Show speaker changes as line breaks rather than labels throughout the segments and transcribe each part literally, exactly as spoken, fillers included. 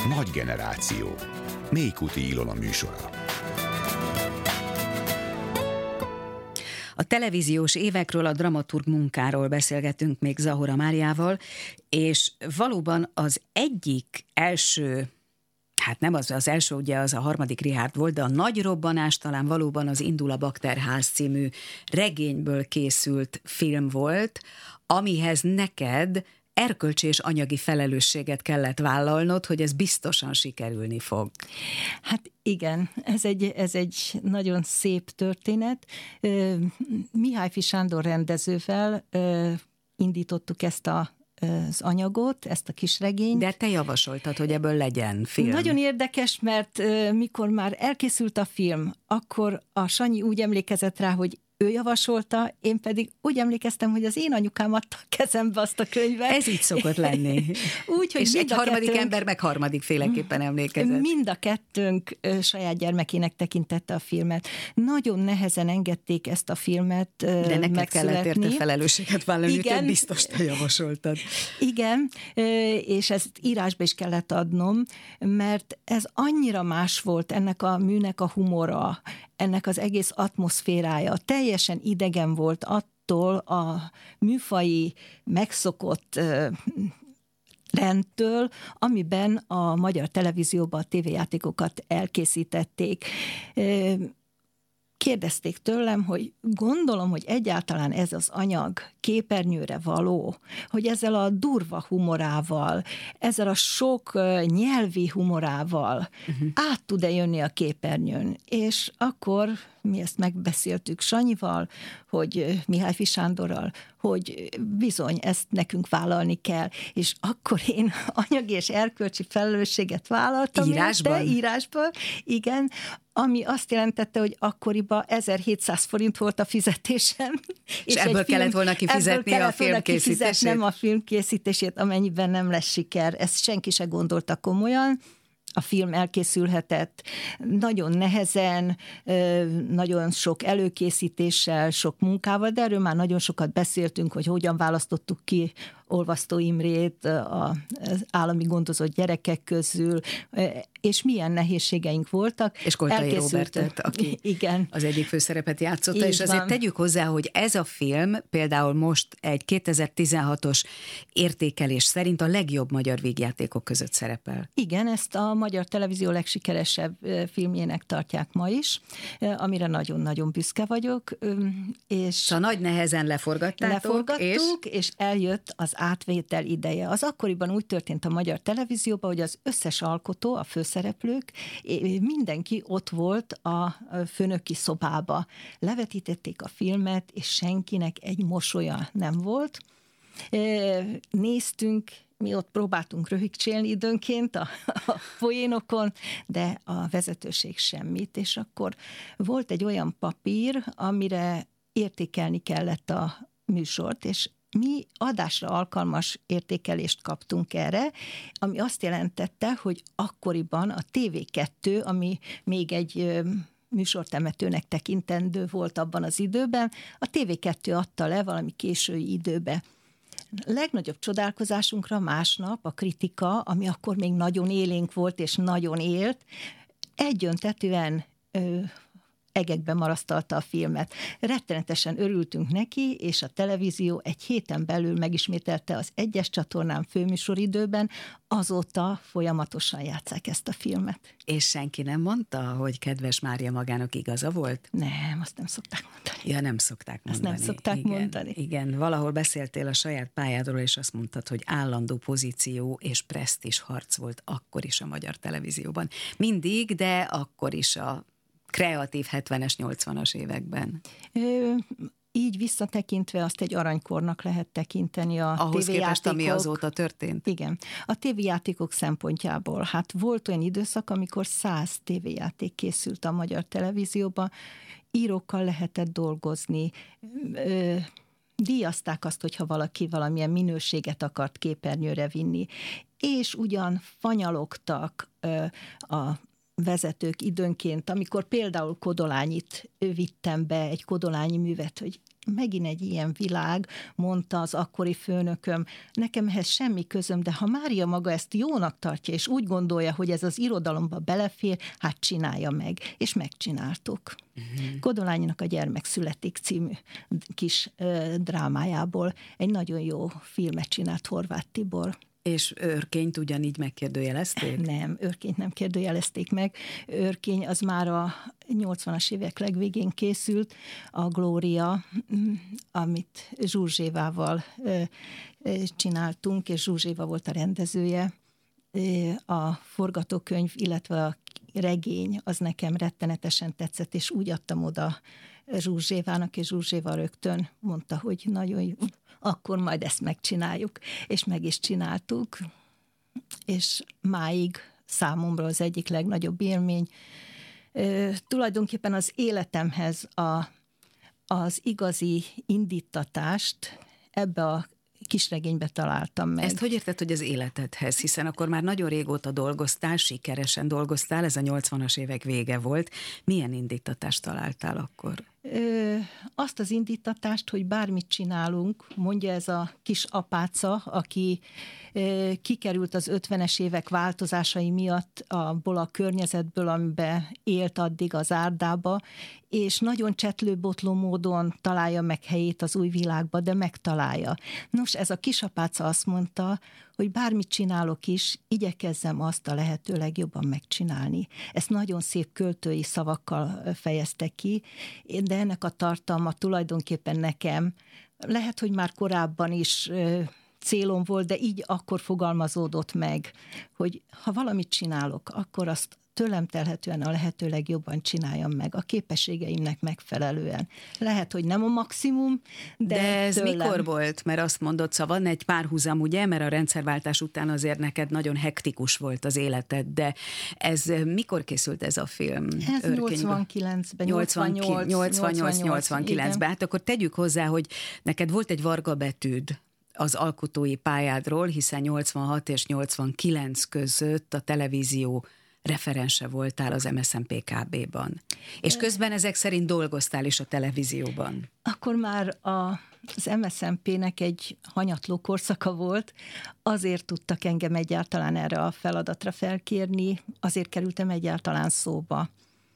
Nagy generáció. Mélykuti Ilona műsora.
A televíziós évekről, a dramaturg munkáról beszélgetünk még Zahora Máriával, és valóban az egyik első, hát nem az az első, ugye az a harmadik Richárd volt, de a nagy robbanás talán valóban az Indul a Bakterház című regényből készült film volt, amihez neked erkölcsi és anyagi felelősséget kellett vállalnod, hogy ez biztosan sikerülni fog.
Hát igen, ez egy, ez egy nagyon szép történet. Mihályfi Sándor rendezővel indítottuk ezt a az anyagot, ezt a kis regényt.
De te javasoltad, hogy ebből legyen film.
Nagyon érdekes, mert mikor már elkészült a film, akkor a Sanyi úgy emlékezett rá, hogy ő javasolta, én pedig úgy emlékeztem, hogy az én anyukám adta a kezembe azt a könyvet.
Ez így szokott lenni.
Úgy, hogy
és egy harmadik
kettőnk,
ember meg harmadik féleképpen emlékezett.
Mind a kettőnk saját gyermekének tekintette a filmet. Nagyon nehezen engedték ezt a filmet
De neked kellett érte felelősséget vállalni,
Igen.
hogy biztos te javasoltad.
Igen, és ezt írásba is kellett adnom, mert ez annyira más volt, ennek a műnek a humora, ennek az egész atmoszférája, teljesen idegen volt attól a műfaji megszokott rendtől, amiben a magyar televízióban a tévéjátékokat elkészítették. Kérdezték tőlem, hogy gondolom, hogy egyáltalán ez az anyag képernyőre való, hogy ezzel a durva humorával, ezzel a sok nyelvi humorával uh-huh. át tud-e jönni a képernyőn. És akkor mi ezt megbeszéltük Sanyival, hogy Mihályfi Sándorral, hogy bizony, ezt nekünk vállalni kell. És akkor én anyagi és erkölcsi felelősséget vállaltam.
Írásban?
Érte, írásban, igen, ami azt jelentette, hogy akkoriban ezerhétszáz forint volt a fizetésem.
És, és ebből film, kellett volna kifizetni a filmkészítését?
Nem a filmkészítését, amennyiben nem lesz siker. Ezt senki se gondolta komolyan. A film elkészülhetett nagyon nehezen, nagyon sok előkészítéssel, sok munkával, de erről már nagyon sokat beszéltünk, hogy hogyan választottuk ki Olvasztó Imrét az állami gondozott gyerekek közül, és milyen nehézségeink voltak.
És Koltai Róbertet, aki
igen.
az egyik főszerepet játszotta,
Így
és
van.
azért tegyük hozzá, hogy ez a film például most egy kétezer-tizenhatos értékelés szerint a legjobb magyar vígjátékok között szerepel.
Igen, ezt a magyar televízió legsikeresebb filmjének tartják ma is, amire nagyon-nagyon büszke vagyok. És
szóval nagy nehezen leforgattátok.
Leforgattuk, és,
és
eljött az átvétel ideje. Az akkoriban úgy történt a magyar televízióban, hogy az összes alkotó, a főszereplők, mindenki ott volt a főnöki szobába. Levetítették a filmet, és senkinek egy mosolya nem volt. Néztünk, mi ott próbáltunk röhigcsélni időnként a, a poénokon, de a vezetőség semmit, és akkor volt egy olyan papír, amire értékelni kellett a műsort, és mi adásra alkalmas értékelést kaptunk erre, ami azt jelentette, hogy akkoriban a té vé kettő, ami még egy műsortemetőnek tekintendő volt abban az időben, a té vé kettő adta le valami késői időbe. Legnagyobb csodálkozásunkra másnap a kritika, ami akkor még nagyon élénk volt és nagyon élt, egyöntetűen ö, egekben marasztalta a filmet. Rettenetesen örültünk neki, és a televízió egy héten belül megismételte az egyes csatornán főműsoridőben, azóta folyamatosan játsszák ezt a filmet.
És senki nem mondta, hogy Kedves Mária magának igaza volt?
Nem, azt nem szokták mondani.
Ja, nem szokták mondani.
Azt nem szokták
igen,
mondani.
Igen, valahol beszéltél a saját pályádról, és azt mondtad, hogy állandó pozíció és presztízs harc volt akkor is a magyar televízióban. Mindig, de akkor is a kreatív hetvenes, nyolcvanas években.
Ö, így visszatekintve azt egy aranykornak lehet tekinteni a
ahhoz
tévéjátékok.
Képest, ami azóta történt?
Igen. A tévéjátékok szempontjából. Hát volt olyan időszak, amikor száz tévéjáték készült a magyar televízióban, írókkal lehetett dolgozni, ö, díjazták azt, hogyha valaki valamilyen minőséget akart képernyőre vinni, és ugyan fanyalogtak ö, a vezetők időnként, amikor például Kodolányit vittem be, egy kodolányi művet, hogy megint egy ilyen világ, mondta az akkori főnököm, nekem ehhez semmi közöm, de ha Mária maga ezt jónak tartja, és úgy gondolja, hogy ez az irodalomba belefér, hát csinálja meg. És megcsináltuk. Uh-huh. Kodolányinak a Gyermek születik című kis uh, drámájából egy nagyon jó filmet csinált Horváth Tibor.
És Őrkényt ugyanígy megkérdőjelezték? Nem,
Őrkényt nem kérdőjelezték meg. Őrkény az már a nyolcvanas évek legvégén készült, a Glória, amit Zsuzsévával csináltunk, és Zsuzséva volt a rendezője. A forgatókönyv, illetve a regény az nekem rettenetesen tetszett, és úgy adtam oda Zsuzsévának, és Zsuzséva rögtön mondta, hogy nagyon jó, akkor majd ezt megcsináljuk, és meg is csináltuk, és máig számomra az egyik legnagyobb élmény. E, tulajdonképpen az életemhez a, az igazi indítatást ebbe a kisregénybe találtam meg.
Ezt hogy érted, hogy az életedhez? Hiszen akkor már nagyon régóta dolgoztál, sikeresen dolgoztál, ez a nyolcvanas évek vége volt. Milyen indítatást találtál akkor?
Ö, azt az indítatást, hogy bármit csinálunk, mondja ez a kis apáca, aki ö, kikerült az ötvenes évek változásai miatt abból a környezetből, amiben élt addig az Árdába, és nagyon csetlőbotló módon találja meg helyét az új világba, de megtalálja. Nos, ez a kisapáca azt mondta, hogy bármit csinálok is, igyekezzem azt a lehető legjobban megcsinálni. Ezt nagyon szép költői szavakkal fejezte ki, de ennek a tartalma tulajdonképpen nekem, lehet, hogy már korábban is célom volt, de így akkor fogalmazódott meg, hogy ha valamit csinálok, akkor azt tőlem telhetően a lehető legjobban csináljam meg, a képességeimnek megfelelően. Lehet, hogy nem a maximum, de
De ez
tőlem.
Mikor volt? Mert azt mondod, szóval van egy párhuzam, ugye, mert a rendszerváltás után azért neked nagyon hektikus volt az életed, de ez mikor készült ez a film?
Ez nyolcvankilencben, nyolcvannyolc,
nyolcvannyolc nyolcvankilencben. Hát akkor tegyük hozzá, hogy neked volt egy Varga betűd az alkotói pályádról, hiszen nyolcvanhat és nyolcvankilenc között a televízió referense voltál az em es zé pé ká bé-ban. És közben ezek szerint dolgoztál is a televízióban.
Akkor már a, az em es zé pé-nek egy hanyatló korszaka volt, azért tudtak engem egyáltalán erre a feladatra felkérni, azért kerültem egyáltalán szóba.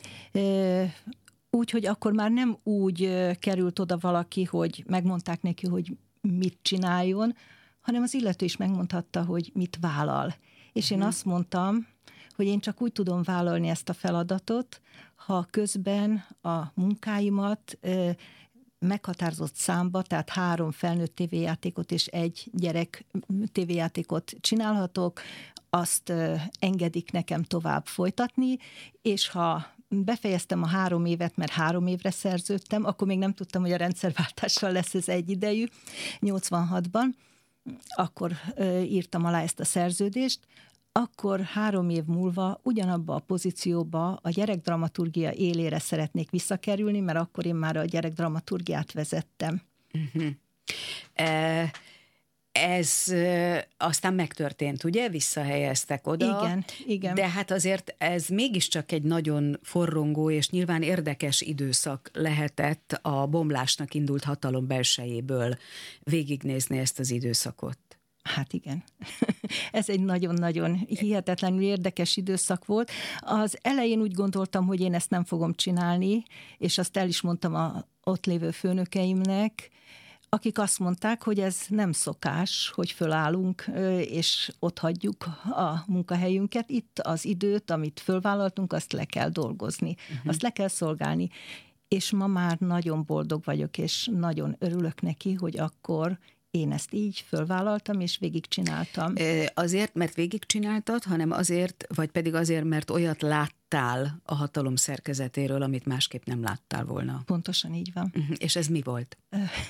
Úgyhogy akkor már nem úgy került oda valaki, hogy megmondták neki, hogy mit csináljon, hanem az illető is megmondhatta, hogy mit vállal. És én hmm. azt mondtam, hogy én csak úgy tudom vállalni ezt a feladatot, ha közben a munkáimat ö, meghatározott számba, tehát három felnőtt tévéjátékot és egy gyerek tévéjátékot csinálhatok, azt ö, engedik nekem tovább folytatni, és ha befejeztem a három évet, mert három évre szerződtem, akkor még nem tudtam, hogy a rendszerváltással lesz ez egyidejű, nyolcvanhatban, akkor ö, írtam alá ezt a szerződést, akkor három év múlva ugyanabba a pozícióba a gyerekdramaturgia élére szeretnék visszakerülni, mert akkor én már a gyerekdramaturgiát vezettem.
Uh-huh. E, ez e, aztán megtörtént, ugye? Visszahelyeztek oda.
Igen, igen.
De hát azért ez mégiscsak egy nagyon forrongó és nyilván érdekes időszak lehetett a bomlásnak indult hatalom belsejéből végignézni ezt az időszakot.
Hát igen. Ez egy nagyon-nagyon hihetetlenül érdekes időszak volt. Az elején úgy gondoltam, hogy én ezt nem fogom csinálni, és azt el is mondtam a ott lévő főnökeimnek, akik azt mondták, hogy ez nem szokás, hogy fölállunk, és ott hagyjuk a munkahelyünket. Itt az időt, amit fölvállaltunk, azt le kell dolgozni, uh-huh. azt le kell szolgálni. És ma már nagyon boldog vagyok, és nagyon örülök neki, hogy akkor én ezt így fölvállaltam, és végigcsináltam.
Azért, mert végigcsináltad, hanem azért, vagy pedig azért, mert olyat láttál a hatalom szerkezetéről, amit másképp nem láttál volna.
Pontosan így van.
Uh-huh. És ez mi volt?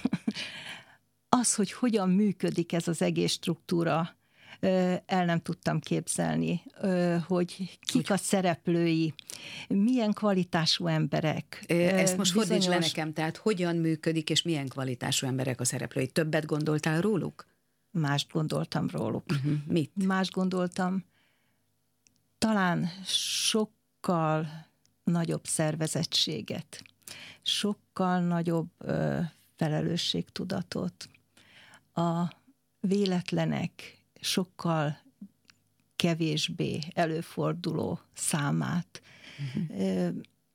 Az, hogy hogyan működik ez az egész struktúra, el nem tudtam képzelni, hogy kik a szereplői, milyen kvalitású emberek.
Ezt most bizonyos... fordíts le nekem, tehát hogyan működik, és milyen kvalitású emberek a szereplői? Többet gondoltál róluk?
Mást gondoltam róluk.
Uh-huh. Mit?
Mást gondoltam. Talán sok sokkal nagyobb szervezettséget, sokkal nagyobb ö, felelősségtudatot, a véletlenek sokkal kevésbé előforduló számát, uh-huh. ö,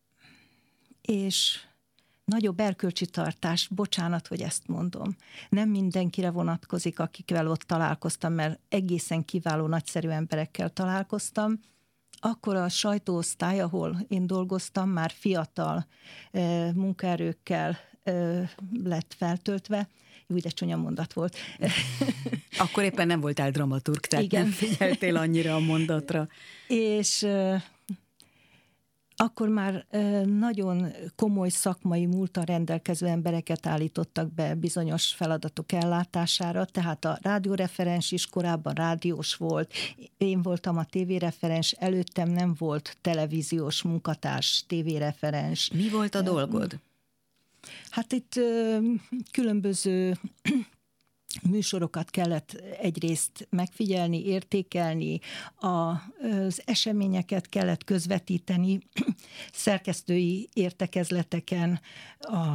és nagyobb erkölcsi tartást, bocsánat, hogy ezt mondom. Nem mindenkire vonatkozik, akikvel ott találkoztam, mert egészen kiváló, nagyszerű emberekkel találkoztam. Akkor a sajtóosztály, ahol én dolgoztam, már fiatal e, munkaerőkkel e, lett feltöltve. Jó, de csúnya mondat volt.
Akkor éppen nem voltál dramaturg, tehát igen. Nem figyeltél annyira a mondatra.
És e, akkor már nagyon komoly szakmai múlttal rendelkező embereket állítottak be bizonyos feladatok ellátására, tehát a rádióreferens is korábban rádiós volt, én voltam a tévéreferens, előttem nem volt televíziós munkatárs, tévéreferens.
Mi volt a dolgod?
Hát itt különböző műsorokat kellett egyrészt megfigyelni, értékelni, az eseményeket kellett közvetíteni, szerkesztői értekezleteken a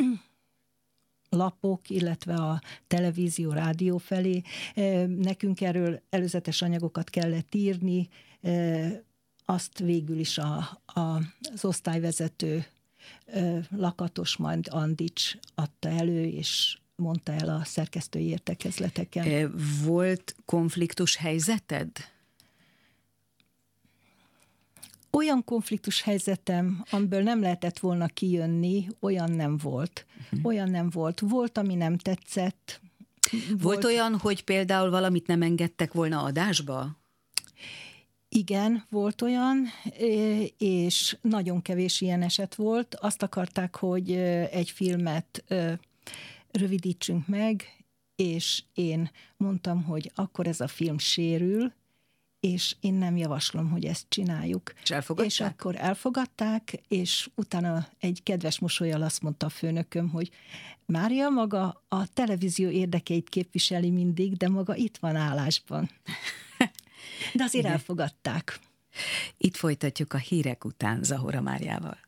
lapok, illetve a televízió, rádió felé. Nekünk erről előzetes anyagokat kellett írni, azt végül is a, a, az osztályvezető Lakatos, majd Andics adta elő, és mondta el a szerkesztői értekezleteken.
Volt konfliktus helyzeted?
Olyan konfliktus helyzetem, amiből nem lehetett volna kijönni, olyan nem volt. Uh-huh. Olyan nem volt. Volt, ami nem tetszett.
Volt, volt olyan, hogy például valamit nem engedtek volna adásba?
Igen, volt olyan, és nagyon kevés ilyen eset volt. Azt akarták, hogy egy filmet rövidítsünk meg, és én mondtam, hogy akkor ez a film sérül, és én nem javaslom, hogy ezt csináljuk.
És elfogadták?
És akkor elfogadták, és utána egy kedves mosollyal azt mondta a főnököm, hogy Mária maga a televízió érdekeit képviseli mindig, de maga itt van állásban. De azért elfogadták.
Itt folytatjuk a hírek után Zahora Máriával.